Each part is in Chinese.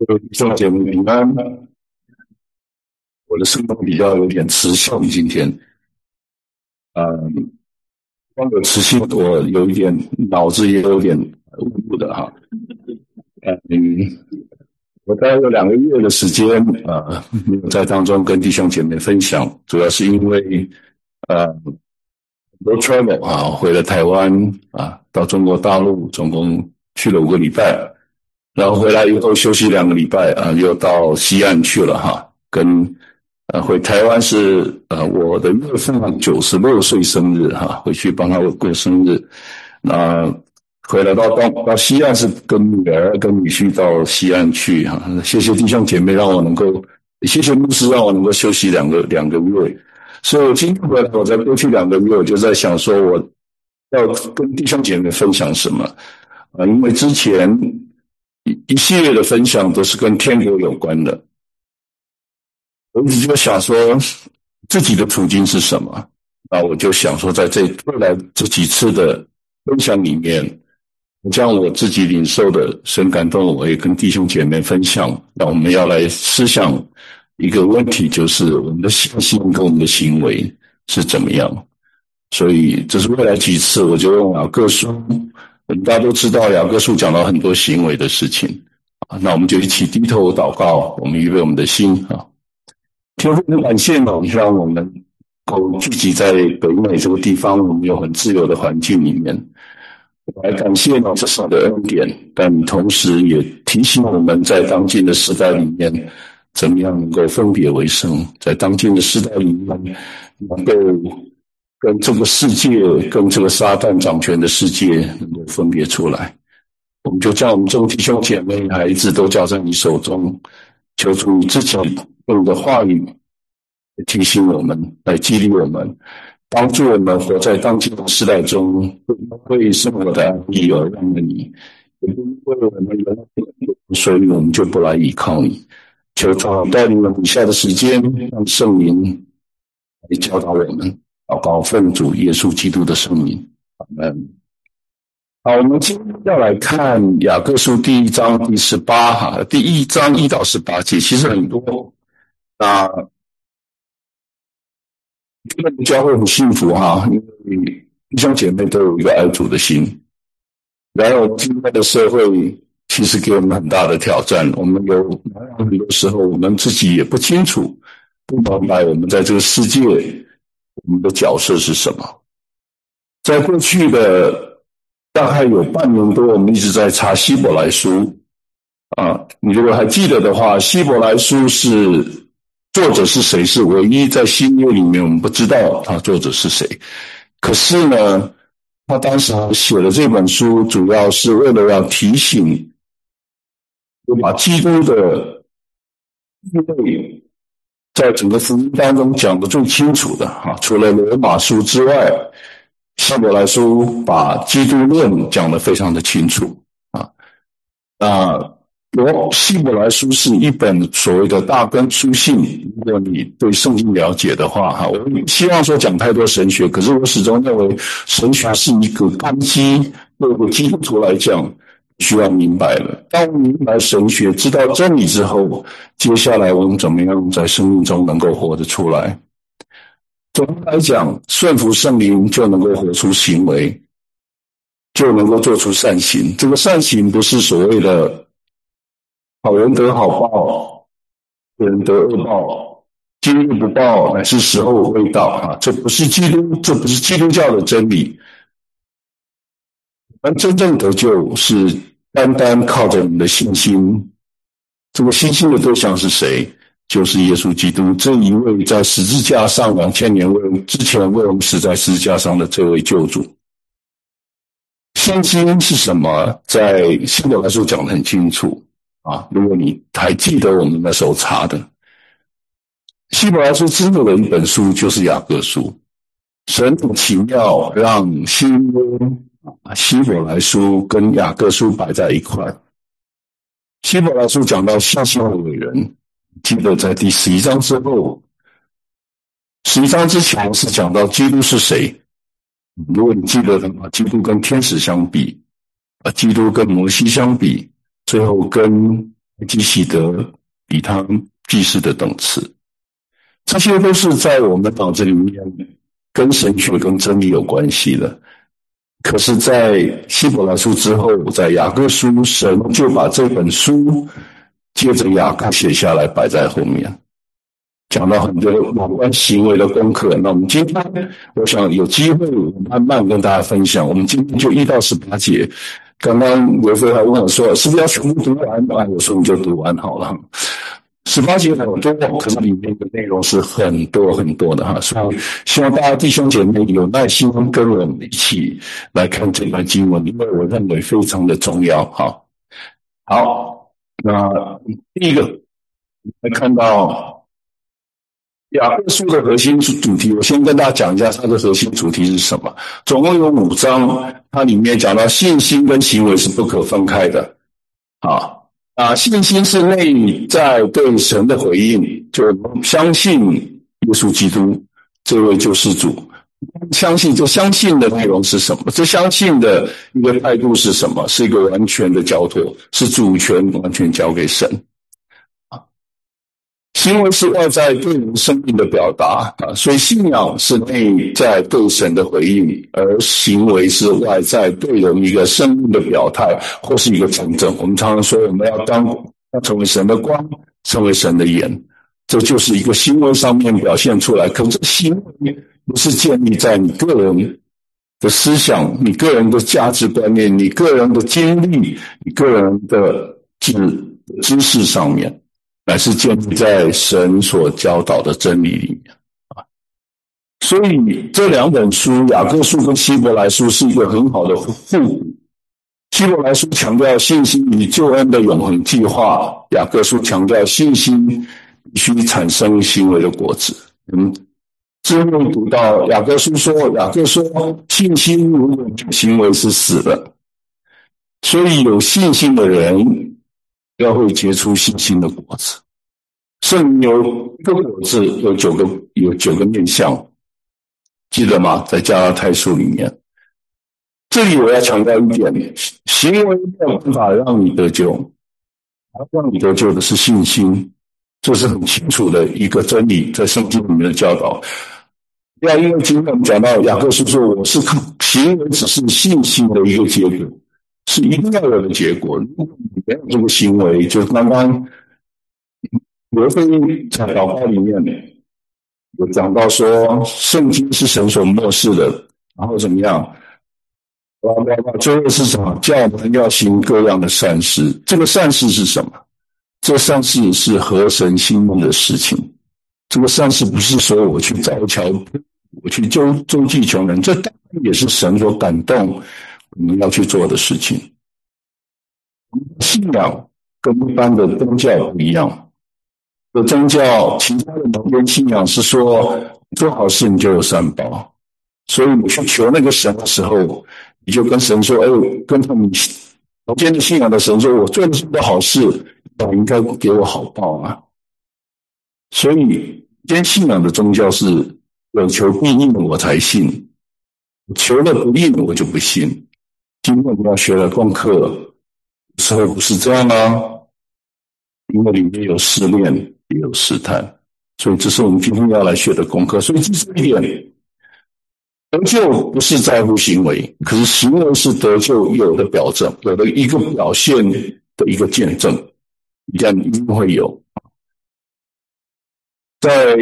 各位弟兄姐妹平安。我的声音比较有点磁性，今天，光有磁性，我有一点脑子也有点雾雾的哈。我大概有2个月的时间没有在当中跟弟兄姐妹分享，主要是因为road travel 回了台湾到中国大陆，总共去了5个礼拜，然后回来以后休息2个礼拜又到西岸去了回台湾是我的岳父96岁生日回去帮他过生日。那回来到西岸是跟女儿跟女婿到西岸去谢谢弟兄姐妹让我能够，谢谢牧师让我能够休息两个月。所以我今天回来，我在过去2个月我就在想说我要跟弟兄姐妹分享什么因为之前一系列的分享都是跟天国有关的，我一直就想说自己的处境是什么，那我就想说在未来这几次的分享里面，将我自己领受的神感动我也跟弟兄姐妹分享。那我们要来思想一个问题，就是我们的信心跟我们的行为是怎么样。所以这是未来几次我就用雅各书，我们大家都知道雅各书讲到很多行为的事情那我们就一起低头祷告，我们预备我们的心天父的感谢让我们够聚集在北美这个地方，我们有很自由的环境里面。我来感谢这是你的恩典，但同时也提醒我们在当今的时代里面，怎么样能够分别为圣，在当今的时代里面能够跟这个世界跟这个撒旦掌权的世界能够分别出来。我们就将我们众弟兄姐妹孩子都交在你手中，求主你自己用的话语提醒我们，来激励我们，帮助我们活在当今的时代中，不为生活的安逸而让了你，也不为我们原来的，所以我们就不来依靠你。求主带领我们以下的时间，让圣灵来教导我们，祷告奉主耶稣基督的圣名，阿们。好，我们今天要来看雅各书第1章第18第1章1到18节，其实很多。那这个教会很幸福因为弟兄姐妹都有一个爱主的心。然后今天的社会其实给我们很大的挑战，我们有很多时候我们自己也不清楚，不明白我们在这个世界我们的角色是什么。在过去的大概有半年多，我们一直在查希伯来书你如果还记得的话，希伯来书是作者是谁，是唯一在新约里面我们不知道他作者是谁。可是呢，他当时写的这本书主要是为了要提醒，就把基督的地位在整个福音当中讲得最清楚的除了罗马书之外，希伯来书把基督论讲得非常的清楚希伯来书是一本所谓的大根书信，如果你对圣经了解的话我希望说讲太多神学，可是我始终认为神学是一个根基，对我基督徒来讲需要明白了。当我们明白神学，知道真理之后，接下来我们怎么样在生命中能够活得出来。总的来讲，顺服圣灵就能够活出行为，就能够做出善行。这个善行不是所谓的好人得好报，恶人得恶报，今日不报乃是时候未到这不是基督教的真理。而真正得救是单单靠着你的信心，这个信心的对象是谁？就是耶稣基督，这一位在十字架上2000年之前为我们死在十字架上的这位救主。信心是什么？在希伯来书讲得很清楚如果你还记得我们那时候查的，希伯来书之后的一本书就是雅各书。神很奇妙，让新约希伯来书跟雅各书摆在一块。希伯来书讲到信心的伟人，记得在第11章之后，11章之前是讲到基督是谁。如果你记得的话，基督跟天使相比，基督跟摩西相比，最后跟基喜德、比汤、祭司的等次，这些都是在我们脑子里面跟神学、跟真理有关系的。可是在希伯来书之后，在雅各书，神就把这本书接着雅各写下来摆在后面，讲到很多有关行为的功课。那我们今天我想有机会慢慢跟大家分享，我们今天就1到18节。刚刚维飞还问我说是不是要全部读完？我说你就读完好了。18节很多，可是里面的内容是很多很多的哈，所以希望大家弟兄姐妹有耐心跟我们一起来看这段经文，因为我认为非常的重要哈。好，那第一个来看到雅各书的核心主题，我先跟大家讲一下它的核心主题是什么。总共有5章，它里面讲到信心跟行为是不可分开的信心是内在对神的回应，就相信耶稣基督这位救世主。相信的内容是什么？这相信的一个态度是什么？是一个完全的交托，是主权完全交给神。行为是外在对人生命的表达所以信仰是内在对神的回应，而行为是外在对人一个生命的表态或是一个见证。我们常常说我们要成为神的光，成为神的眼，这就是一个行为上面表现出来。可是行为不是建立在你个人的思想、你个人的价值观念、你个人的经历、你个人的知识上面，乃是建立在神所教导的真理里面所以这2本书，雅各书跟希伯来书是一个很好的互补。希伯来书强调信心与救恩的永恒计划，雅各书强调信心必须产生行为的果子。之后读到雅各说信心如果没有行为是死的，所以有信心的人要会结出信心的果子。圣灵有一个果子有9个面向，记得吗？在加拉太书里面。这里我要强调一点，行为没有办法让你得救，让你得救的是信心，这是很清楚的一个真理，在圣经里面的教导。不要因为今天我们讲到雅各书说我是行为只是信心的一个结果，是一定要有的结果。如果你没有这个行为，就刚刚罗非在祷告里面有讲到说圣经是神所默示的，然后怎么样最后是什么？叫我们要行各样的善事。这个善事是什么？这善事是合神心意的事情。这个善事不是说我去造桥，我去周济穷人，这当然也是神所感动我们要去做的事情。信仰跟一般的宗教不一样，宗教其他的某些信仰是说做好事你就有善报，所以你去求那个神的时候，你就跟神说跟他们某些的信仰的神说，我做了这么多好事，你应该给我好报啊。所以今天信仰的宗教是有求必应我才信，求了不应我就不信。今天我们要学的功课时候不是这样啊，因为里面有试炼也有试探，所以这是我们今天要来学的功课。所以记住一点，得救不是在乎行为，可是行为是得救有的表证，有的一个表现的一个见证，一定会有。在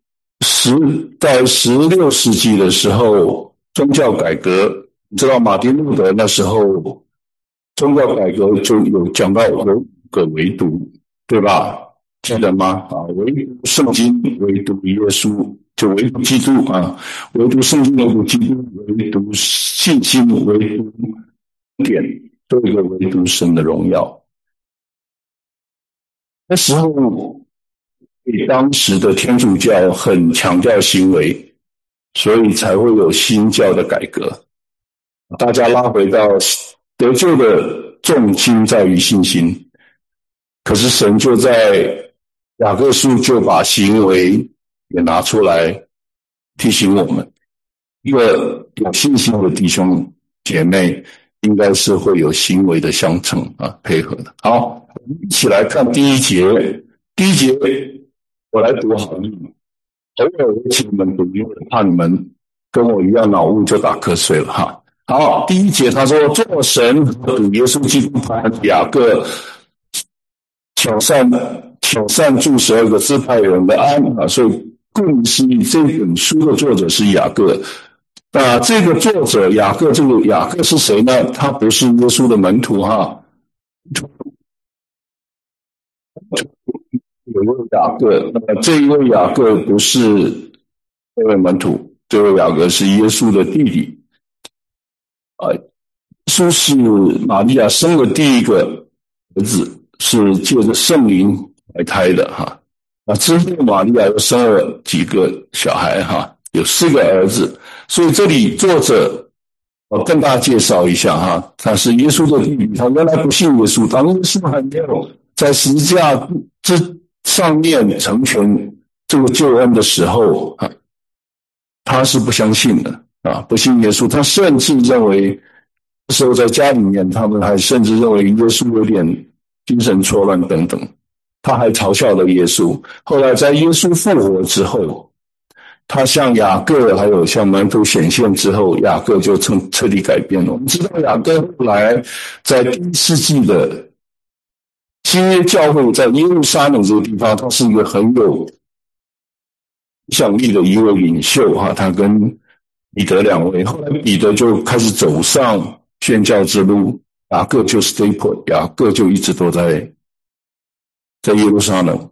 16世纪的时候，宗教改革，你知道马丁路德那时候宗教改革就有讲到有5个唯独，对吧？记得吗？唯独圣经，唯独耶稣，就唯独基督唯独圣经，唯独基督，唯独信心，唯独典，都有一个唯独神的荣耀。那时候当时的天主教很强调行为，所以才会有新教的改革。大家拉回到得救的重心在于信心，可是神就在雅各书就把行为也拿出来提醒我们，一个有信心的弟兄姐妹应该是会有行为的相乘啊，配合的。好，我们一起来看第一节。第一节我来读好了，偶尔我请你们读，因为怕你们跟我一样脑雾就打瞌睡了哈。好，第一节他说，做神和主耶稣基督派雅各挑善助12个支派人的安啊，所以顾名思义，这本书的作者是雅各。那这个作者雅各，这个雅各是谁呢？他不是耶稣的门徒哈。有一位雅各，那么这一位雅各不是这位门徒，这位雅各是耶稣的弟弟。耶稣是玛利亚生的第一个儿子，是借着圣灵来胎的哈。那之后玛利亚又生了几个小孩哈，有4个儿子。所以这里作者我跟大家介绍一下哈，他是耶稣的弟弟，他原来不信耶稣，当耶稣还没有在十字架之上面成全这个救恩的时候啊，他是不相信的啊，不信耶稣。他甚至认为那时候在家里面，他们还甚至认为耶稣有点精神错乱等等，他还嘲笑了耶稣。后来在耶稣复活之后，他向雅各还有向门徒显现之后，雅各就彻底改变了。我们知道雅各后来在第1世纪的新约教会，在耶路撒冷这个地方，他是一个很有影响力的一位领袖哈。他跟彼得2位，后来彼得就开始走上宣教之路，雅各就 stay put， 雅各就一直都在耶路撒冷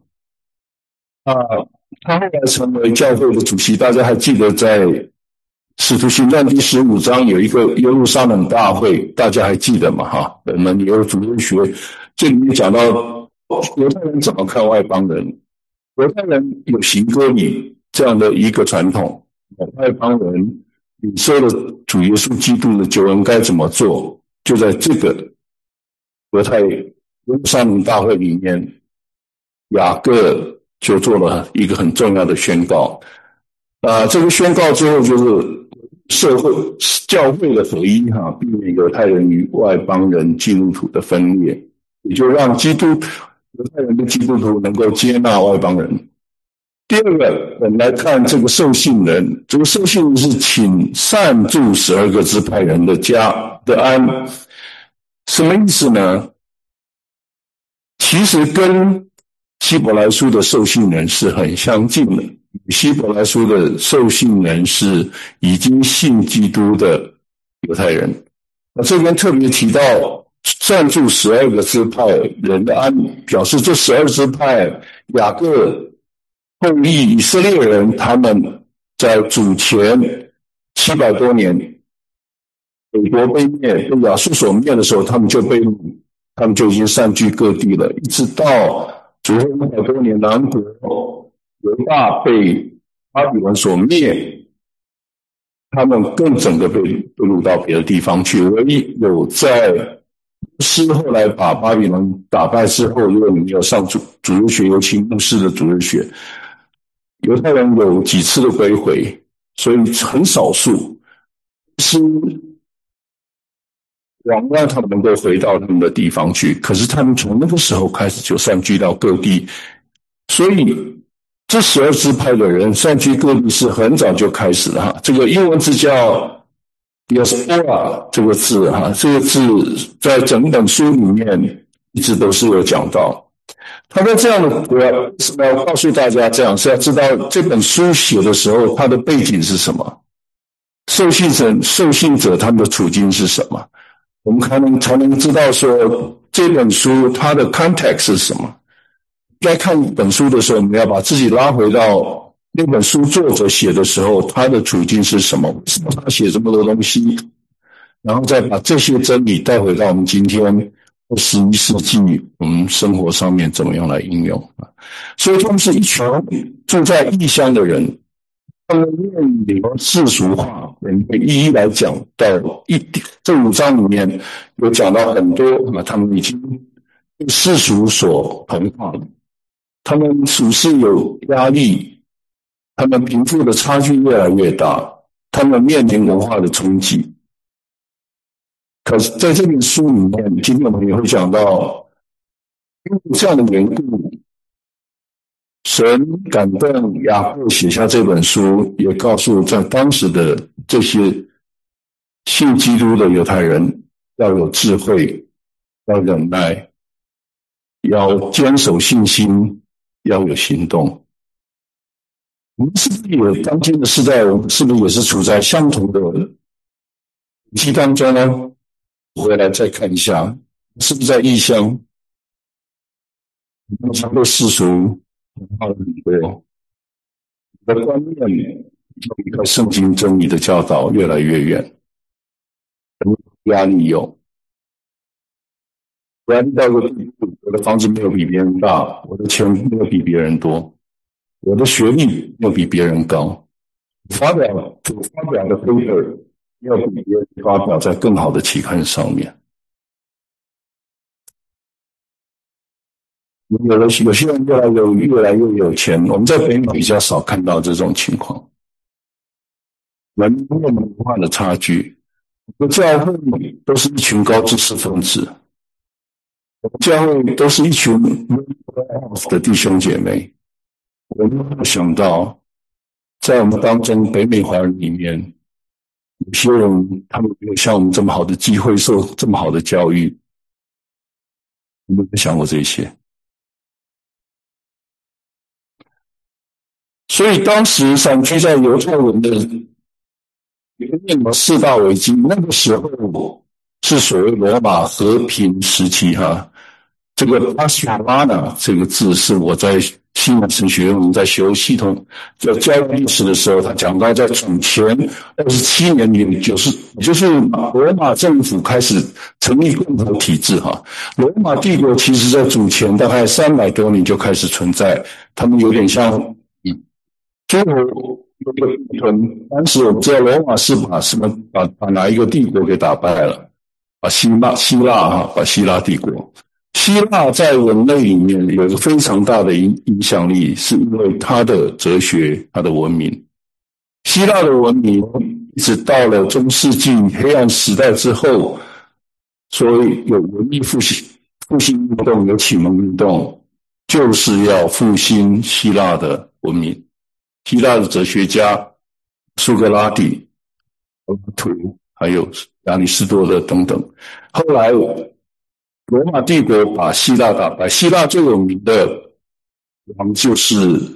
他后来成为教会的主席。大家还记得在使徒行传第15章有一个耶路撒冷大会，大家还记得吗？哈，我们有主日学，这里面讲到犹太人怎么看外邦人。犹太人有行割礼这样的一个传统，外邦人领受了主耶稣基督的救恩该怎么做，就在这个耶路撒冷大会里面，雅各就做了一个很重要的宣告。这个宣告之后就是教会的合一哈，避免犹太人与外邦人基督徒的分裂，也就让犹太人的基督徒能够接纳外邦人。第二个，我们来看这个受信人，这个受信人是请善助12个支派人的家的安，什么意思呢？其实跟希伯来书的受信人是很相近的。希伯来书的受信人是已经信基督的犹太人。那这边特别提到善助12个支派人的安，表示这12支派雅各后裔以色列人，他们在主前700多年北国被灭，被亚述所灭的时候，他们就已经散居各地了，一直到主后500多年南国犹大被巴比伦所灭，他们更整个被掳到别的地方去。唯一有在牧师后来把巴比伦打败之后，如果你没有上主日学，尤其牧师的主日学，犹太人有几次的归回，所以很少数是往让他们能够回到他们的地方去。可是他们从那个时候开始就散居到各地，所以这12支派的人散居各地是很早就开始了哈。这个英文字叫 diaspora 这个字哈，这个字在整本书里面一直都是有讲到。他在这样的我要告诉大家，这样是要知道这本书写的时候它的背景是什么，受信者他们的处境是什么，我们才能知道说这本书它的 context 是什么。在看本书的时候，我们要把自己拉回到那本书作者写的时候他的处境是什么，为什么他写这么多东西，然后再把这些真理带回到我们今天21世纪我们生活上面怎么样来应用。所以他们是一群住在异乡的人，他们面临世俗化，我们会一一来讲到这5章里面有讲到很多他们已经被世俗所同化了，他们处事有压力，他们贫富的差距越来越大，他们面临文化的冲击。 可是在这本书里面，今天我们也会讲到，因为这样的缘故，神感动雅各写下这本书，也告诉在当时的这些信基督的犹太人要有智慧，要忍耐，要坚守信心，要有行动。我们是不是也当今的时代，我们是不是也是处在相同的危机当中呢？回来再看一下，是不是在异乡？我们被世俗文化的很多，你的观念离开圣经真理的教导越来越远，压力有。压力到一个地步，我的房子没有比别人大，我的钱没有比别人多，我的学历没有比别人高，发表的 paper 要比别人发表在更好的期刊上面。有些人越来越有钱，我们在北美比较少看到这种情况。文化的差距，我们教会都是一群高知识分子，我们教会都是一群的弟兄姐妹。我们没有想到，在我们当中北美华人里面，有些人他们没有像我们这么好的机会，受这么好的教育。你有没有想过这些？所以当时散居在犹太人的面临四大危机，那个时候是所谓罗马和平时期哈。这个阿斯拉纳这个字是我在西南神学院我们在修系统教育历史的时候，他讲到在主前27年里，就是罗马政府开始成立共和体制哈。罗马帝国其实在主前大概300多年就开始存在，他们有点像中国有个帝国，当时我们知道罗马是把哪一个帝国给打败了，把希腊帝国。希腊在人类里面有一个非常大的影响力，是因为它的哲学、它的文明。希腊的文明一直到了中世纪黑暗时代之后，所以有文艺复兴运动，有启蒙运动，就是要复兴希腊的文明。希腊的哲学家苏格拉底、还有亚里士多德等等，后来罗马帝国把希腊打败，希腊最有名的王就是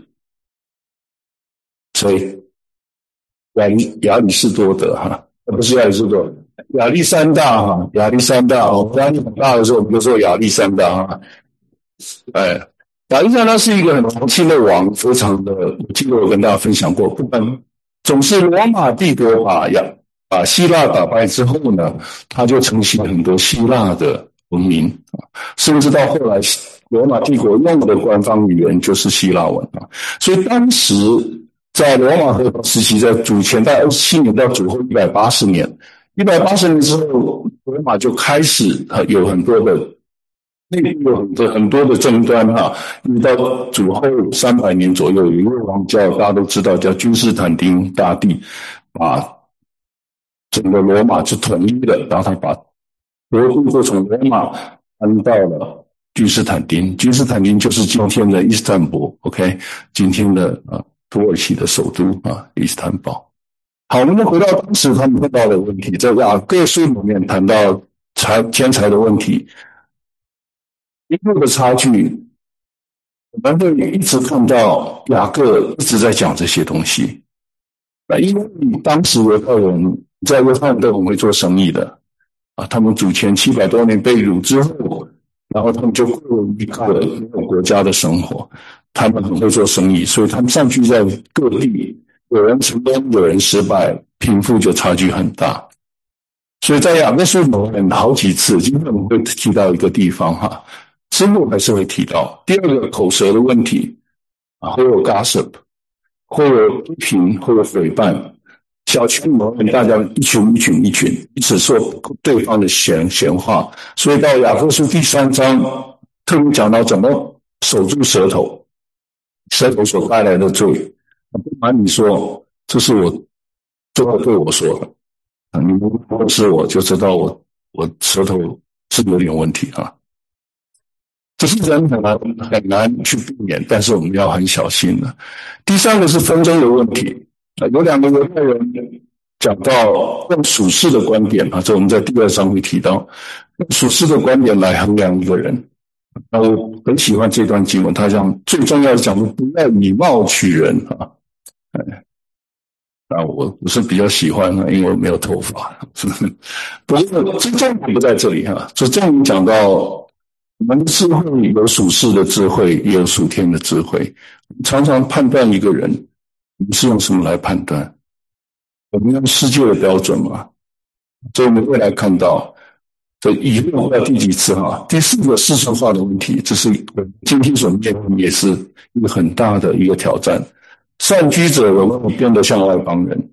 谁？亚里士多德哈，不是亚里士多德，亚历山大哈，亚历山大哦，压力很大的时候我们就说亚历山大哈，亚历山大是一个很年轻的王，非常的，我记得我跟大家分享过，总是罗马帝国把希腊打败之后呢，他就承袭很多希腊的文明，甚至到后来罗马帝国用的官方语言就是希腊文啊。所以当时在罗马和平时期，在主前大概27年到主后180年，180年之后，罗马就开始有很多的内部有很多的争端哈。一直到主后300年左右，有一位王叫大家都知道叫君士坦丁大帝，把整个罗马就统一了，然后他把国都就从罗马搬到了君士坦丁，君士坦丁就是今天的伊斯坦堡 ，OK， 今天的土耳其的首都伊斯坦堡。好，我们回到当时他们碰到的问题，在雅各书里面谈到钱财的问题，一路的差距，我们会一直看到雅各一直在讲这些东西。因为当时犹太人在犹太人都很会做生意的他们主前700多年被掳之后，然后他们就过了一个没有国家的生活，他们很会做生意，所以他们散居在各地，有人成功，有人失败，贫富就差距很大。所以在雅各书里面好几次，今天我们会提到一个地方之后还是会提到。第二个口舌的问题会有 gossip， 会有批评，会有诽谤，小群里面大家一群一直说对方的闲话。所以到雅各书第3章特别讲到怎么守住舌头所带来的罪。不瞒你说，这是我最后对我说的，你如果是我就知道我我舌头是有点问题啊。这是人很难去避免，但是我们要很小心的。第三个是纷争的问题，有两个犹太人讲到用属世的观点啊，这我们在第2章会提到，用属世的观点来衡量一个人。那我很喜欢这段经文，他讲最重要的讲说不要以貌取人啊。我是比较喜欢的，因为我没有头发。不过这重点不在这里哈，这重点讲到我们的智慧有属世的智慧，也有属天的智慧。常常判断一个人，你是用什么来判断？我们用世界的标准嘛？所以我们未来看到，这以后到第几次哈？第4个世俗化的问题，这是今天所面临也是一个很大的一个挑战。善居者容易变得像外邦人，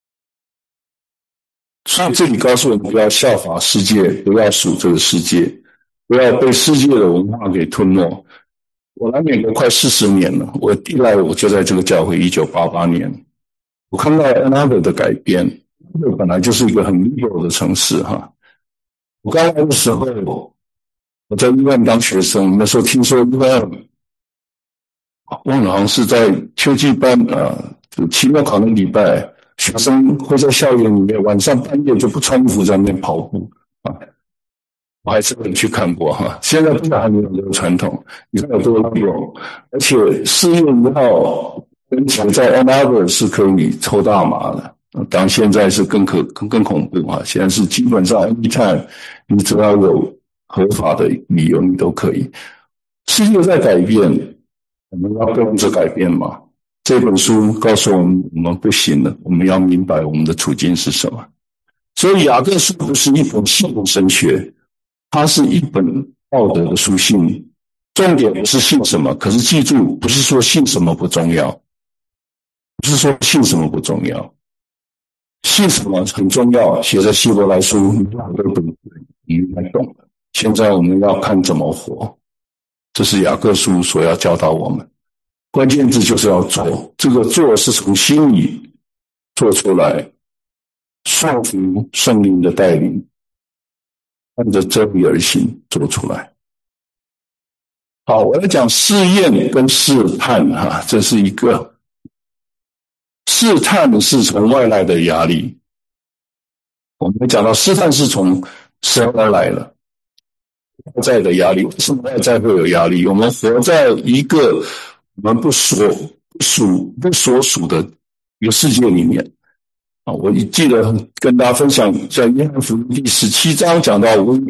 所以这里告诉我们不要效法世界，不要属这个世界，不要被世界的文化给吞没。我来美国快40年了，我一来我就在这个教会1988年，我看到 Ann Arbor 的改变，本来就是一个很 liberal 的城市哈。我刚来的时候，我在UM当学生，那时候听说UM忘了好像是在秋季班期末考那个礼拜，学生会在校园里面晚上半夜就不穿衣服在那边跑步啊。我还是没去看过哈，现在不知道还没有这个传统，你看有多有，而且4月1号跟前在 Ann Arbor 是可以抽大麻的，当然现在是更恐怖啊，现在是基本上 anytime 你只要有合法的理由你都可以。世界在改变，我们要跟着改变嘛？这本书告诉我们不行了，我们要明白我们的处境是什么。所以雅各书不是一本系统神学，它是一本道德的书信。重点不是信什么，可是记住，不是说信什么不重要，不是说信什么不重要，信什么很重要。写在希伯来书，你都懂，你应该懂。现在我们要看怎么活。这是雅各书所要教导我们，关键字就是要做，这个做是从心里做出来，顺服圣灵的带领，按着真理而行做出来。好，我来讲试验跟试探哈，这是一个试探是从外来的压力，我们讲到试探是从神而来的。外在的压力，为什么外在会有压力？我们活在一个我们不所属的一个世界里面啊！我记得跟大家分享，在约翰福音第17章讲到，我们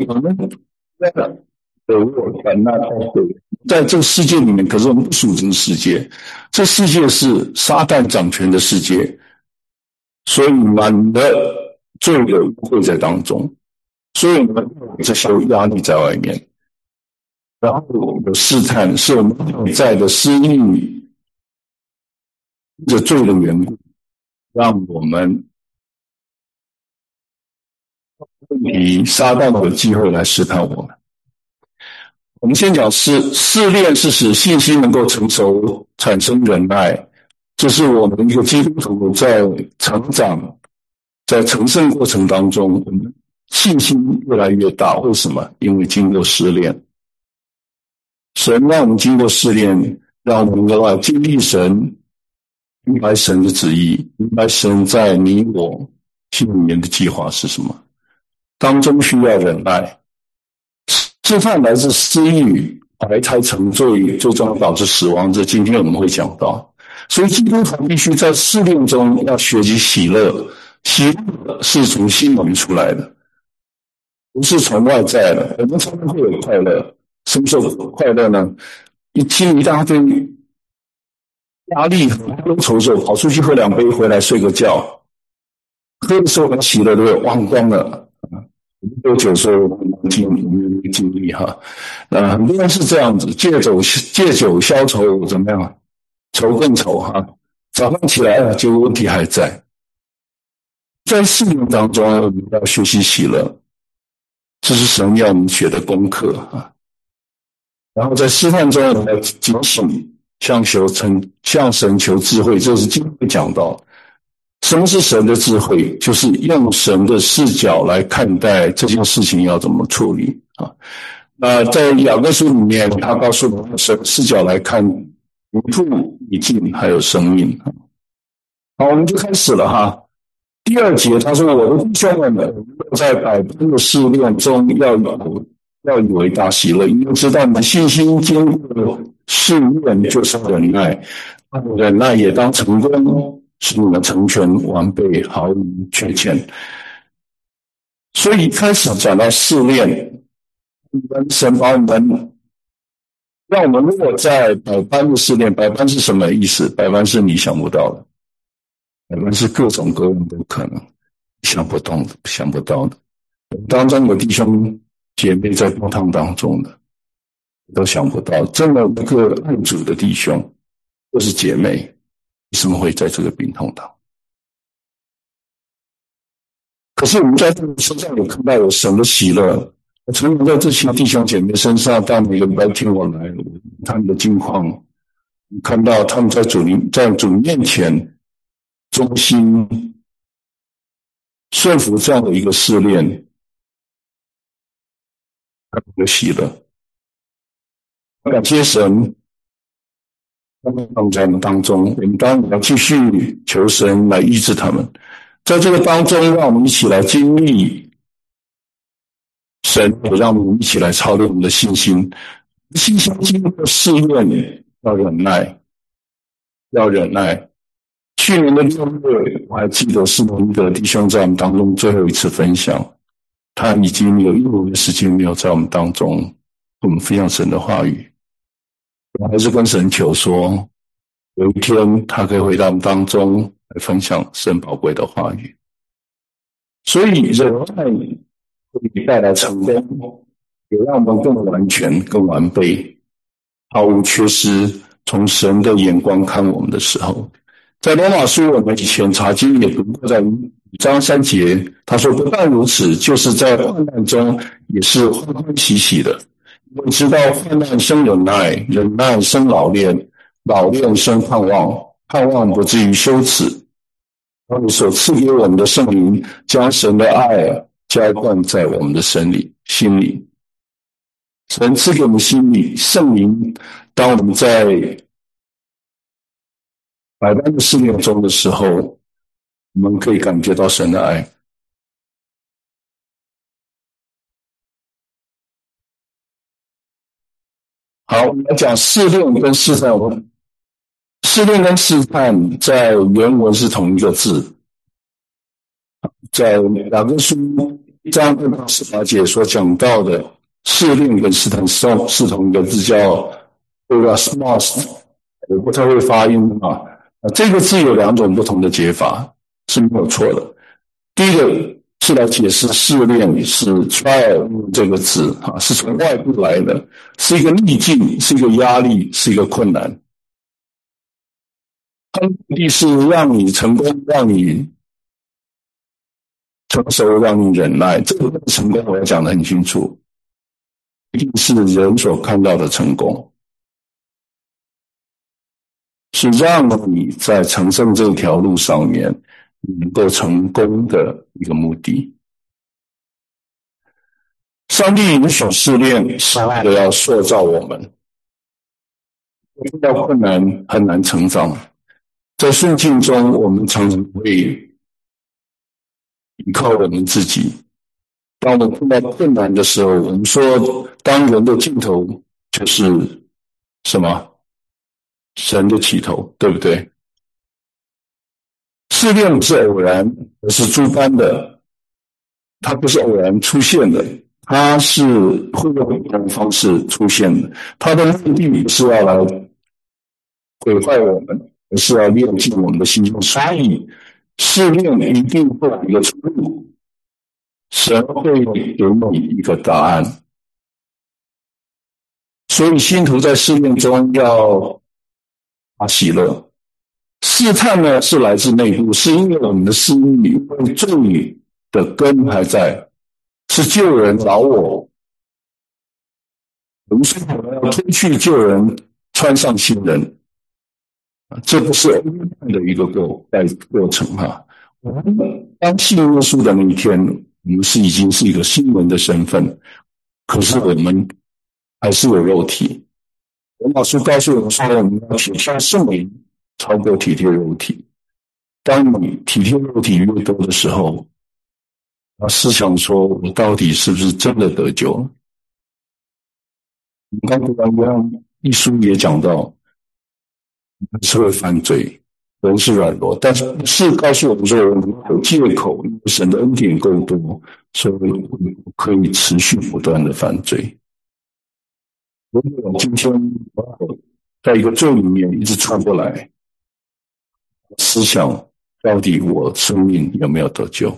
在这个世界里面，可是我们不属这个世界，这世界是撒旦掌权的世界，所以满的罪恶会在当中。所以我们有这些压力在外面，然后有试探，是我们内在的私欲这罪的缘故，让我们以撒旦的机会来试探我们。我们先讲试炼是使信心能够成熟，产生忍耐，这是我们一个基督徒在成长、在成圣过程当中，我们信心越来越大。为什么？因为经过试炼，神让我们经过试炼，让我们能够经历神，明白神的旨意，明白神在你我心里面的计划是什么。当中需要忍耐，试探来自私欲，怀胎成罪，最终导致死亡。这今天我们会讲到。所以基督徒必须在试炼中要学习喜乐，喜乐是从心里出来的，不是从外在的。我们常常会有快乐，什么时候快乐呢？一听一大堆压力和忧愁的时候，跑出去喝2杯，回来睡个觉，喝的时候很喜乐，对不对？忘光了。喝酒的时候我们经历哈，很多人是这样子，借酒消愁，怎么样？愁更愁哈。早上起来结果问题还在。在试炼当中，我们要学习喜乐，这是神要我们学的功课啊。然后在试探中，我们要警醒，向神求智慧，这是经常讲到。 什么是神的智慧？就是用神的视角来看待这件事情要怎么处理啊。在雅各书里面，他告诉我们神视角来看无处已尽还有生命。好，我们就开始了哈。第2节他说：“我的弟兄们，在百般的试炼中要以为大喜乐，因为知道你的信心经过试炼就是忍耐，忍耐也当成功，使你们成全完备，毫无缺欠。”所以一开始讲到试炼，神把我们让我们落在百般的试炼。百般是什么意思？百般是你想不到的，百般是各种各样的可能，想不到的。当中有弟兄姐妹在病痛当中的，都想不到，这么一个爱主的弟兄或是姐妹，为什么会在这个病痛当中？可是我们在他们身上有看到有神的喜乐。我常常在这些弟兄姐妹身上，当每个礼拜听我来，他们的境况，看到他们在主面前忠心顺服这样的一个试炼，他们的喜乐。感谢神，他们在我们当中，我们当然要继续求神来医治他们。在这个当中，让我们一起来经历神，也让我们一起来操练我们的信心。信心经过试炼，要忍耐。去年的6月，我还记得是一个弟兄在我们当中最后一次分享，他已经有1年的时间没有在我们当中跟我们分享神的话语。我还是跟神求说，有一天他可以回到我们当中来分享神宝贵的话语。所以忍耐会带来成功，也让我们更完全、更完备，毫无缺失。从神的眼光看我们的时候，在罗马书我们以前查经也读过，在5章3节，他说：“不但如此，就是在患难中也是欢欢喜喜的，因为知道患难生忍耐，忍耐生老练，老练生盼望，盼望不至于羞耻。你所赐给我们的圣灵，将神的爱浇灌在我们的心里。神赐给我们心里圣灵，当我们在百般的试炼中的时候，我们可以感觉到神的爱。好，我们来讲试炼跟试探。试炼跟试探在原文是同一个字，在雅各书1章2到18节所讲到的试炼跟试探是同一个字，叫 erasmus， 我不太会发音啊。这个字有2种不同的解法是没有错的。第一个是来解释试炼，是 trial 这个字啊，是从外部来的，是一个逆境，是一个压力，是一个困难。它的目的是让你成功，让你成熟，让你忍耐。这个成功我要讲得很清楚，一定是人所看到的成功，是让你在成圣这条路上面能够成功的一个目的。上帝允许试炼，是为了要塑造我们。遇到困难很难成长，在顺境中，我们常常会依靠我们自己。当我们碰到困难的时候，我们说，当人的尽头就是什么？神的起头，对不对？试炼不是偶然，而是诸般的，它不是偶然出现的，它是会用这种方式出现的。它的目的不是要来毁坏我们，而是要炼净我们的心中。所以试炼一定会有一个出路，神会给你一个答案。所以信徒在试炼中要喜乐。试探呢是来自内部，是因为我们的私欲，因为罪的根还在，是救人老我。我们说我们要脱去旧人，穿上新人，这不是恩典的一个过程哈。 我们当信耶稣的那一天，我们已经是一个新人的身份，可是我们还是有肉体。罗马书告诉我们说，我们要体贴圣灵，超过体贴肉体。当你体贴肉体越多的时候，要思想说，我到底是不是真的得救了？刚才约翰一书也讲到，人是会犯罪，人是软弱，但是告诉我们说，我们有借口，因为神的恩典够多，所以可以持续不断的犯罪。如果我今天在一个罪里面一直出不来，思想到底我生命有没有得救？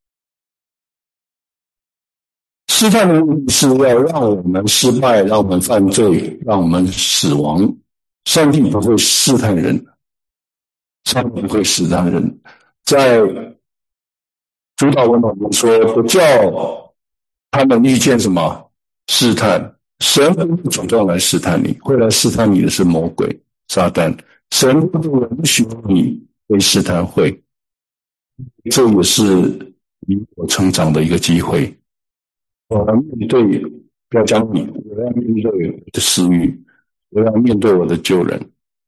试探的目的是要让我们失败，让我们犯罪，让我们死亡。上帝不会试探人，上帝不会试探人。在主导文里面说，不叫他们遇见什么试探。神不会主动来试探你，会来试探你的是魔鬼撒旦。神不允许你被试探，会，这也是你我成长的一个机会。我要面对，不要讲你，我要面对我的私欲，我要面对我的旧人。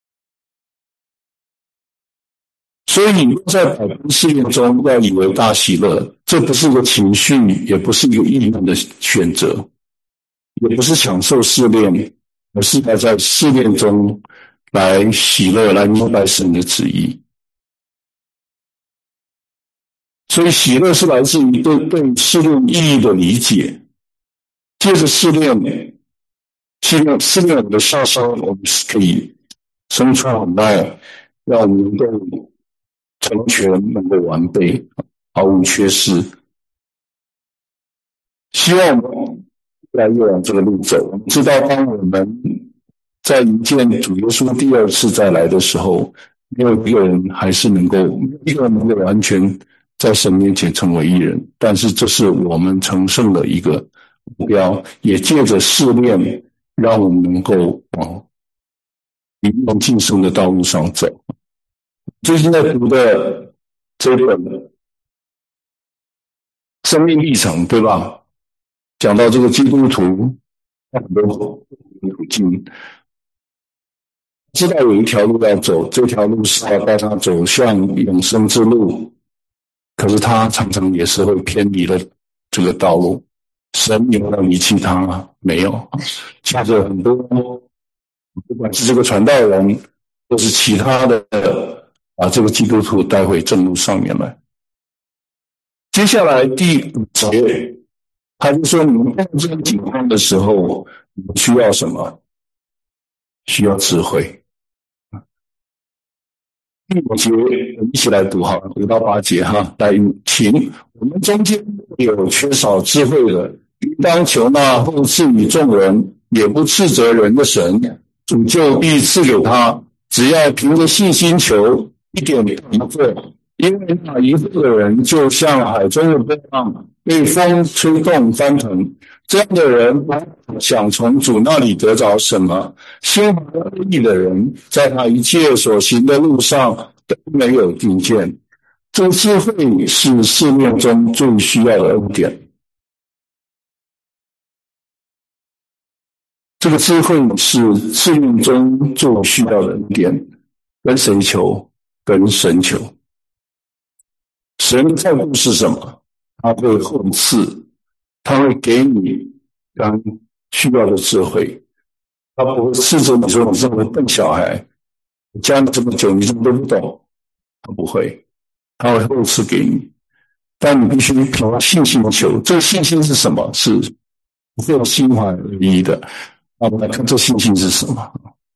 所以你在百般试炼中要以为大喜乐，这不是一个情绪，也不是一个意愿的选择，也不是享受试炼，而是要在试炼中来喜乐，来明白神的旨意。所以喜乐是来自于对试炼意义的理解。借着试炼我们的下生，我们是可以生出很爱，让我们能够成全，能够完备，毫无缺失。希望我们越来越往这个路走。我们知道，当我们在迎接主耶稣第二次再来的时候，没有一个人能够完全在神面前成为义人，但是这是我们成圣的一个目标，也借着试炼，让我们能够往晋升的道路上走。最近在读的这本生命历程，对吧？讲到这个基督徒很多途径，知道有一条路要走，这条路是要带他走向永生之路，可是他常常也是会偏离了这个道路。神有没有离弃他？没有。接着很多，不管是这个传道人，或是其他的，把这个基督徒带回正路上面来。接下来第5节，他就说：你们碰这个情况的时候，你们需要什么？需要智慧。第5节，我们一起来读好了，5到8节哈。来，请我们中间有缺少智慧的，应当求那后赐予众人，也不斥责人的神，主就必赐给他。只要凭着信心求，一点不做。因为那疑惑的人，就像海中的波浪，被风吹动翻腾。这样的人想从主那里得着什么？心怀恶意的人，在他一切所行的路上都没有定见。这智慧是试炼中最需要的恩典。这个智慧是试炼中最需要的恩典。跟谁求？跟神求。神的态度是什么？他会厚赐，他会给你刚需要的智慧，他不会斥责你说你这么笨小孩，你教你这么久，你怎么都不懂？他不会，他会厚赐给你，但你必须凭信心求。这个信心是什么？是不会心怀恶意的。那我们来看这信心是什么？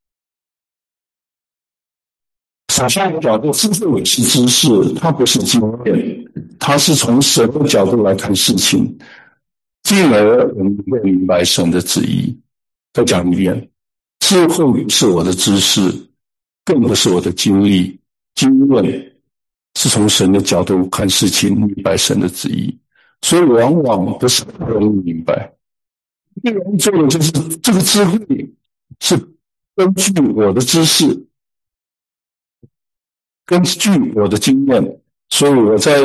首先讲到智慧是知识，它不是经验，它是从神的角度来看事情，进而我们会明白神的旨意。再讲一遍，智慧是我的知识，更不是我的经历、经验，是从神的角度看事情，明白神的旨意。所以往往不是不容易明白。最容易做的就是这个智慧是根据我的知识，根据我的经验所以我在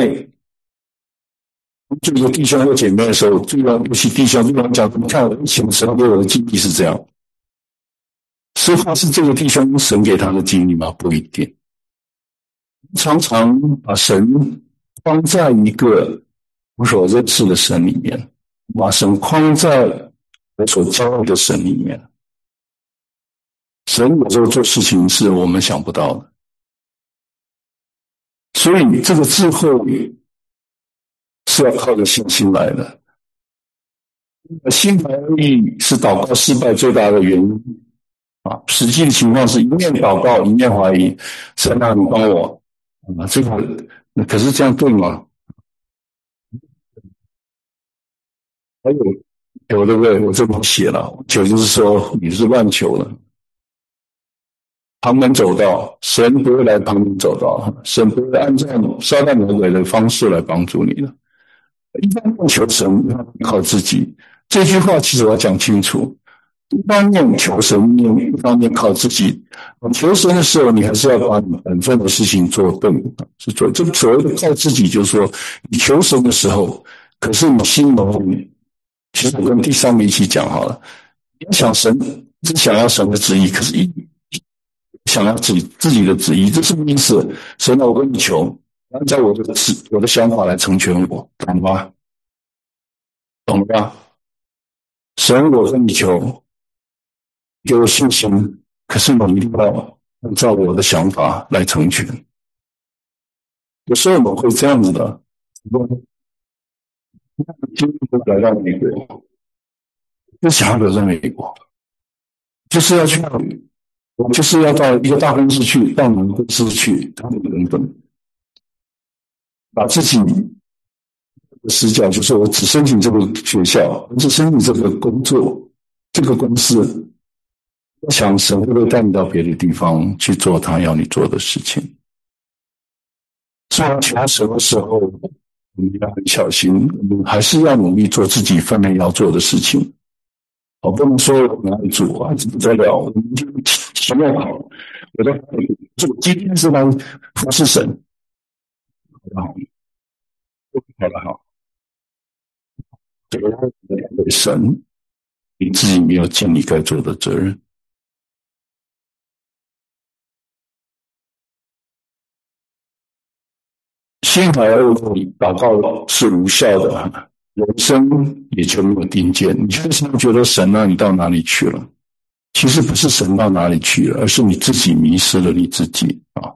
这个弟兄或姐妹的时候，尤其弟兄对我讲，你看我以前神给我的经历是这样，实话是这个弟兄神给他的经历吗？不一定。常常把神框在一个我所认识的神里面，把神框在我所教的神里面。神有时候做事情是我们想不到的，所以这个智慧是要靠着信心来的。心怀恶意是祷告失败最大的原因啊！实际的情况是一面祷告一面怀疑，神啊，你帮我啊！这个可是这样对吗？还有对不对？我这么写了，求就是说你是乱求了。旁门走道，神不会来旁门走道，神不会按照撒旦魔鬼的方式来帮助你的。一方面求神，靠自己。这句话其实我要讲清楚。一方面求神，一方面靠自己。求神的时候，你还是要把你本分的事情做对，是做。这所谓的靠自己，就是说，你求神的时候，可是你心里，其实我跟第三个一起讲好了。你要想神，只想要神的旨意，可是想要自己的旨意，这是什么意思？神啊，我跟你求，按照我的想法来成全我，懂吗？懂了吧？神，我跟你求，给我信心，可是你一定要按照我的想法来成全。有时候我们会这样子的，今天来到美国，就想要留在美国，就是要去，我就是要到一个大公司去，到某个公司去，等等，把自己的视角就是我只申请这个学校，我只申请这个工作，这个公司。我想神会不会带你到别的地方去做他要你做的事情？虽然求神的时候，我们要很小心，我们还是要努力做自己分内要做的事情。我不能说我们爱主啊，怎么得了？我们就期末好，我的今天是来服侍神，好的好，这个为神，你自己没有尽你该做的责任。心怀恶意，祷告是无效的，人生也就没有定见。你就是觉得神啊，你到哪里去了？其实不是神到哪里去了，而是你自己迷失了你自己啊。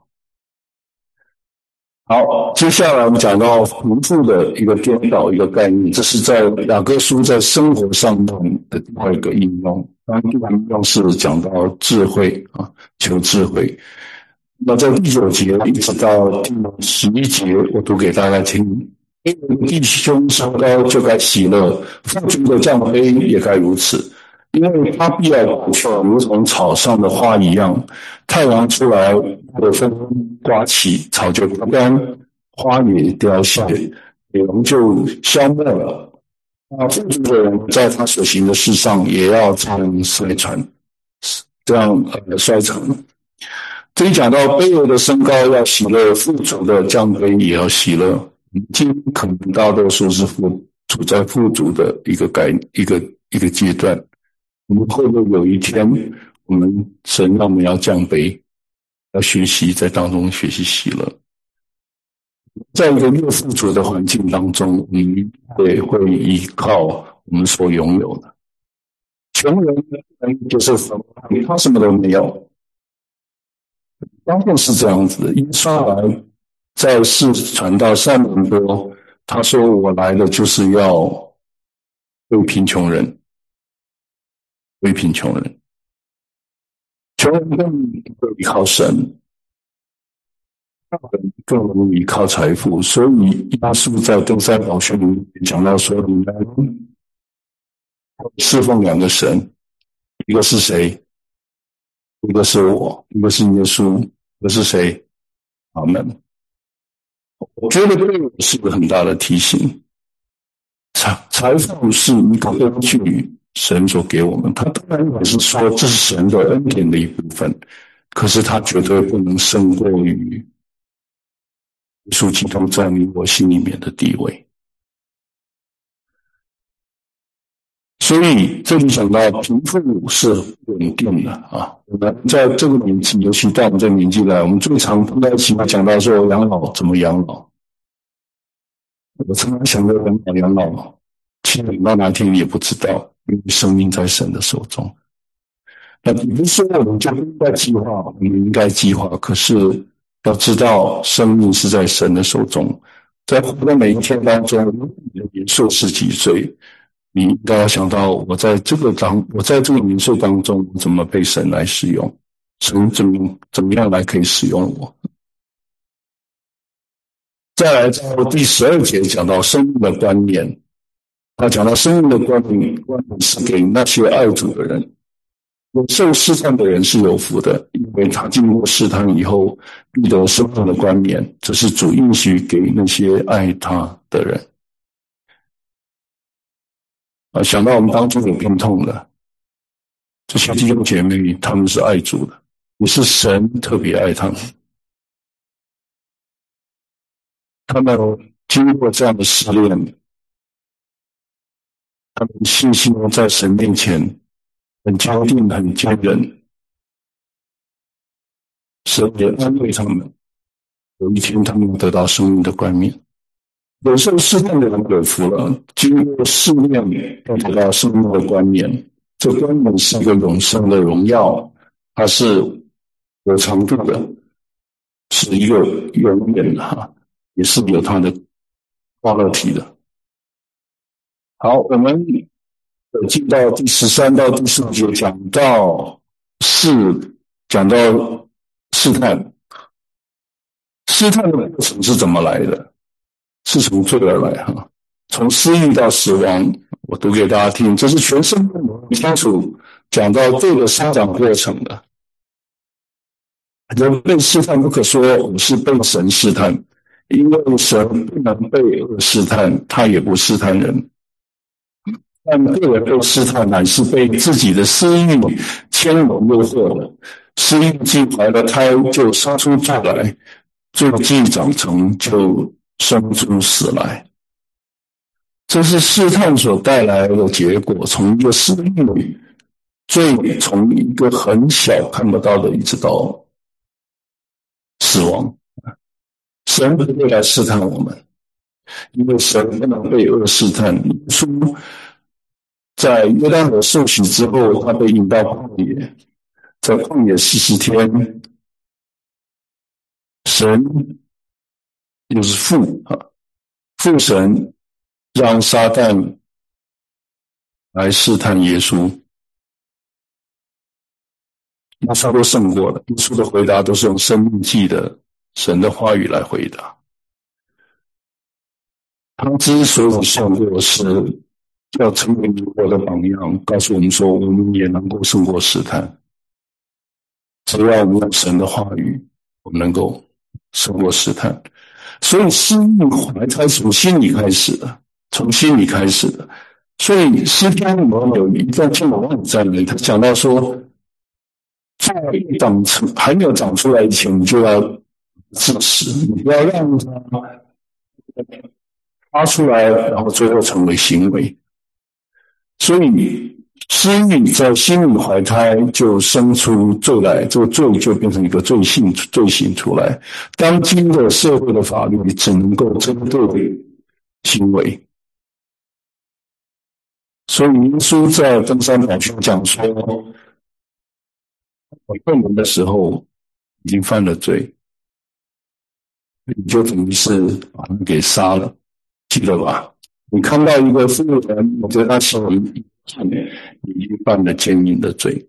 好，接下来我们讲到福复的一个颠倒一个概念，这是在雅各书在生活上面的另外一个应用。当然，这个应用是讲到智慧啊，求智慧。那在第9节一直到第11节，我读给大家听。因为弟兄升高就该喜乐，富足的降卑也该如此。因为他必要过去，如同草上的花一样。太阳出来，或风刮起，草就枯干，花也凋谢，内容就消没了。那富足的人在他所行的事上，也要这样衰残，这样衰残。这里讲到卑微的升高要喜乐，富足的降卑也要喜乐。今天可能大多数是处在富足的一个阶段。我们会不会有一天，我们神让我们要降卑，要学习在当中学习喜乐？在一个越富足的环境当中，我们也会依靠我们所拥有的。穷人就是他什么都没有。当然是这样子的。耶稣来在世传道3年多，他说我来的就是要为贫穷人，为贫穷人。穷人更依靠神，更容易依靠财富。所以耶稣在登山宝训里面讲到说，你们侍奉2个神，一个是谁？一个是我，一个是耶稣，一个是谁？阿们。我觉得对我是个很大的提醒。财富是一个工具，神所给我们，他当然也是说这是神的恩典的一部分，可是他绝对不能胜过于耶稣基督在你我心里面的地位。所以这里讲到贫富是稳定的啊。我们在这个年纪，尤其到我们这个年纪来，我们最常碰到一起讲到说养老怎么养老。我常常想着养老，其实等到哪天你也不知道，因为生命在神的手中。那不是说我们就不应该计划，我们应该计划，可是要知道生命是在神的手中，在活的每一天当中，你的年寿是几岁，你应该要想到我在这个年岁当中怎么被神来使用，神怎么样来可以使用我。再来到第12节讲到生命的观念，他讲到生命的观念是给那些爱主的人。有受试探的人是有福的，因为他经过试探以后必得生命的冠冕，这是主应许给那些爱他的人。想到我们当中有病痛的这些弟兄姐妹，他们是爱主的，也是神特别爱他们。他们经过这样的试炼，他们信心在神面前很坚定，很坚韧，神也安慰他们。有一天，他们得到生命的冠冕。有受试探的人有福了，经过试炼，要得到生命的冠冕。这冠冕是一个永生的荣耀，它是有长度的，是一个永远的，也是有它的化乐体的。好，我们进到第13到第14节，讲到试探。试探的过程是怎么来的？是从罪而来哈。从私欲到死亡，我读给大家听，这是全圣经很清楚讲到罪的生长过程的。人被试探不可说我是被神试探，因为神不能被恶试探，他也不试探人。但个人被试探乃是被自己的私欲牵引诱惑了，私欲既怀了胎，就生出罪来，罪既长成，就生出死来。这是试探所带来的结果，从一个私欲，罪从一个很小看不到的，一直到死亡。神不会来试探我们，因为神不能被恶试探。耶稣在约旦河受洗之后，他被引到旷野，在旷野40天，神就是父神让撒旦来试探耶稣，耶稣都胜过了。耶稣的回答都是用生命记的神的话语来回答。他之所以胜过，是要成为我的榜样，告诉我们说，我们也能够胜过试探。只要我们用神的话语，我们能够胜过试探。所以私欲怀胎从心里开始的，所以诗篇里面有一段经文在那里，他讲到说，在还没有长出来以前，你就要自食，你不要让它发出来，然后最后成为行为。所以私欲在心里怀胎，就生出罪来，这个罪就变成一个罪行出来。当今的社会的法律只能够针对行为，所以耶稣在登山宝训讲说，我犯人的时候已经犯了罪，你就等于是把他给杀了，记得吧？你看到一个妇人，你觉得他心里已经犯了奸淫的罪，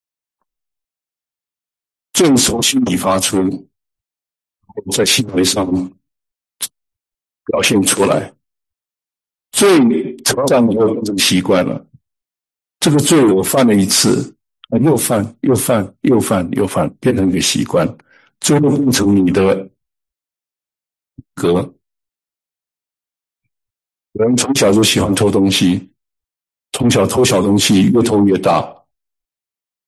罪从心里发出，在行为上表现出来，罪成长以后变成习惯了。这个罪我犯了一次，又犯，变成一个习惯，最后变成你的格。有人从小就喜欢偷东西，从小偷小东西，越偷越大。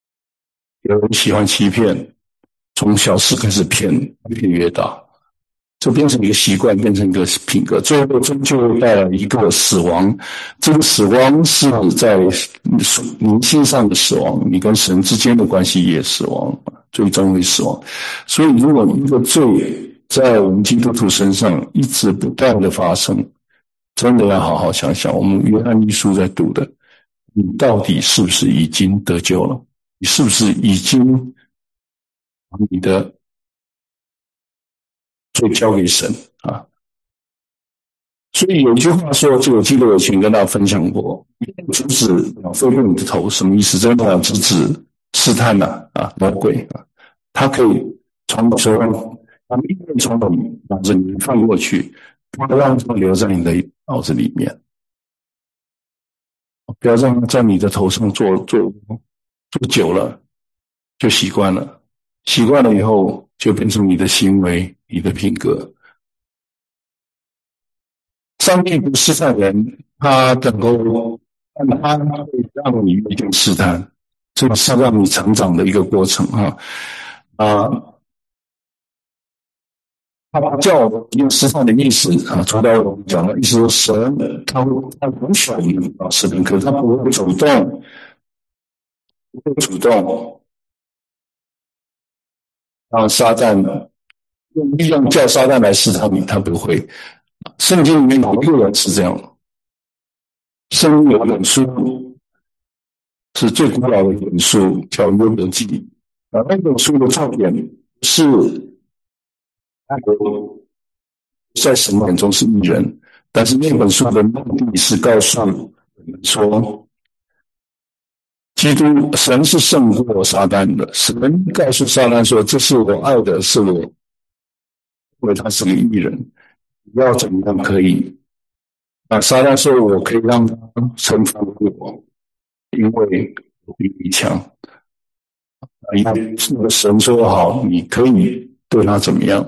有人喜欢欺骗，从小事开始骗，越大。 就变成一个习惯，变成一个品格，最后终究带来一个死亡。这个死亡是在灵性上的死亡，你跟神之间的关系也死亡，最终会死亡。所以如果一个罪在我们基督徒身上一直不断的发生，真的要好好想想，我们约翰一书在读的，你到底是不是已经得救了？你是不是已经把你的罪交给神啊？所以有一句话说，这个记得我以前跟大家分享过，阻止飞过你的头，什么意思？真的要阻止试探魔鬼啊，他可以从手上把一个从你脑子里面放过去，不要让它留在你的脑子里面，不要让它在你的头上做久了，就习惯了，习惯了以后就变成你的行为、你的品格。上帝不试探人，他能够，但他会让你遇见试探，这是让你成长的一个过程他叫我用试探的意思除了我们讲的意思说神他允许我们搞试探，可是他不会主动让撒旦用力量叫撒旦来试探你，他不会。圣经里面有一个人是这样，圣经有一本书是最古老的一本书，叫《约伯记》那本书的重点是在神眼中是义人，但是那本书的目的是告诉我们说，基督神是胜过撒旦的，神告诉撒旦说，这是我爱的，是我因为他是个义人，你要怎么样可以撒旦说我可以让他臣服我，因为我比你强因为那个神说好，你可以对他怎么样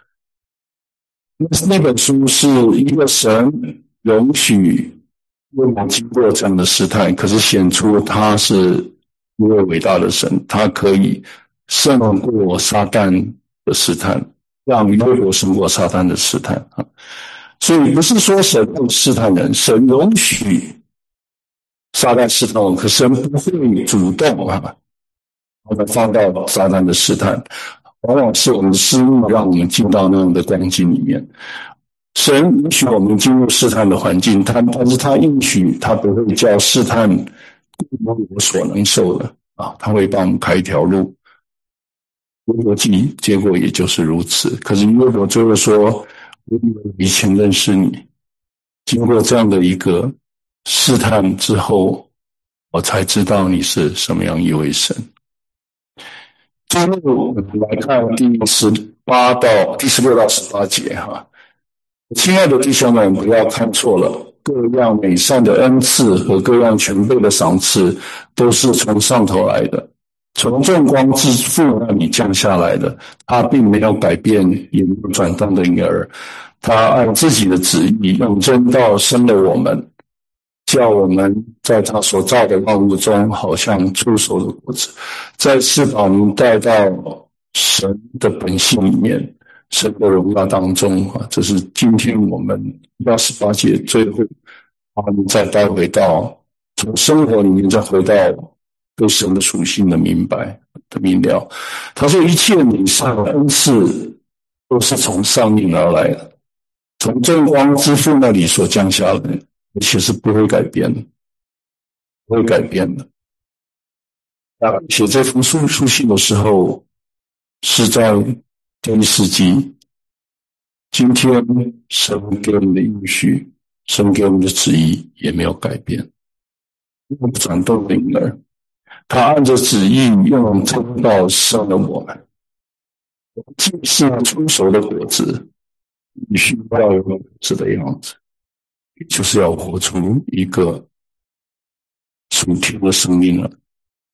那本书是一个神容许约伯经过这样的试探，可是显出他是一位伟大的神，他可以胜过撒旦的试探，让约伯胜过撒旦的试探所以不是说神会试探人，神容许撒旦试探我们，可神不会主动我们放到撒旦的试探，往往是我们的失误让我们进到那样的光景里面。神允许我们进入试探的环境，但是他允许他不会叫试探过我所能受的他会帮我们开一条路。约伯记结果也就是如此。可是约伯最后说，我以前认识你，经过这样的一个试探之后，我才知道你是什么样一位神。最后我们来看第16到18节亲爱的弟兄们，不要看错了，各样美善的恩赐和各样全备的赏赐都是从上头来的，从众光之父那里降下来的。他并没有改变，也没有转动的影儿，他按自己的旨意用真道生了我们，叫我们在他所造的万物中好像初熟的果子，再次把我们带到神的本性里面，神的荣耀当中这是今天我们18节最后把我们再带回到从生活里面再回到对神的属性的明白的明了。他说一切美善的恩赐都是从上面而来的，从众光之父那里所降下来的，而且是不会改变的，不会改变的。写这封书信的时候是在第1世纪，今天神给我们的应许，神给我们的旨意也没有改变，不转动的影儿，他按着旨意用真道生了我们，既是初熟的果子，必须要有果子的样子，就是要活出一个属天的生命了。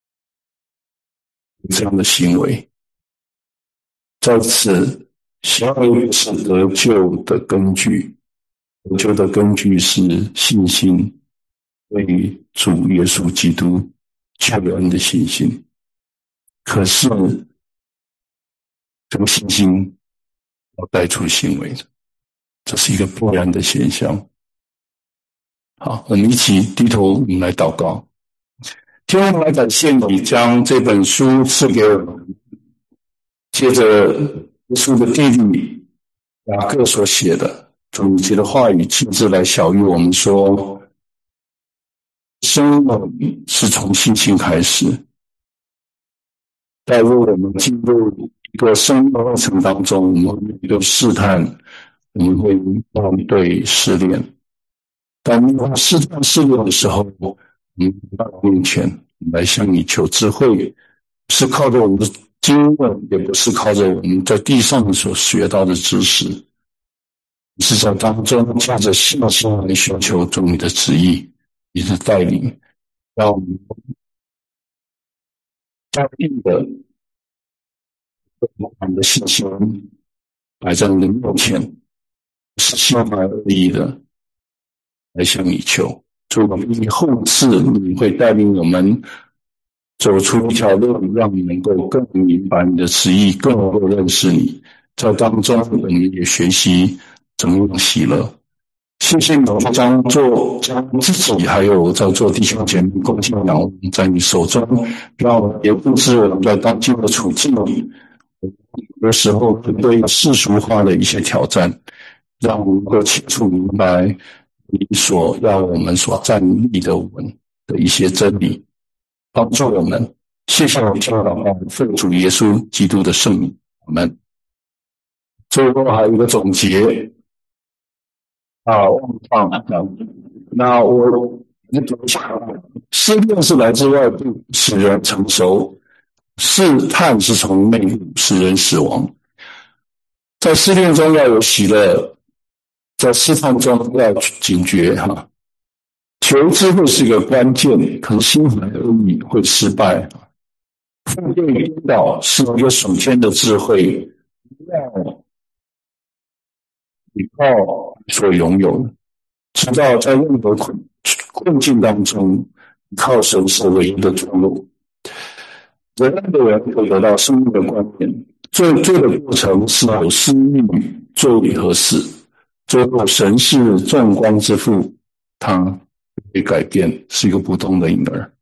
这样的行为，在此行为是得救的根据，得救的根据是信心，对于主耶稣基督救恩的信心。可是这个信心要带出行为的，这是一个必然的现象。好，我们一起低头，我们来祷告。天父，我们来感谢你将这本书赐给我们，借着耶稣的弟弟雅各所写的主你的话语亲自来晓谕我们说，生命是从信心开始，带入我们进入一个生命过程当中，我们会面对试探，我们会面对试炼。当面对试探试炼的时候，我们到面前来向你求智慧，不是靠着我们的经验，也不是靠着我们在地上所学到的知识，是在当中借着信心来寻求主你的旨意，你的带领，让我们坚定的我们的信心摆在你的面前，是心怀恶意的来向你求。主，你后次你会带领我们走出一条路，让你能够更明白你的旨意，更能够认识你。在当中，我们也学习怎么样喜乐。谢谢你将自己还有在做弟兄姐妹恭敬仰望在你手中，让我们也不知我们在当今的处境里，有的时候对世俗化的一些挑战，让我们能够清楚明白你所要我们所站立的稳的一些真理，帮助我们。谢谢你听祷告，奉主耶稣基督的圣名，我们最后还有一个总结忘放。那我读一下，试炼是来自外部，使人成熟；试探是从内部，使人死亡。在试炼中要有喜乐，在试探中要警觉哈。求知会是一个关键，可是心怀恶意会失败。负对引导是一个属天的智慧，要依靠所拥有的，知道在任何困境当中，靠神是唯一的出路。人类的人会得到生命的观念，罪的过程是有私欲、罪和死。最后，神是众光之父，他会改变，是一个不动的婴儿。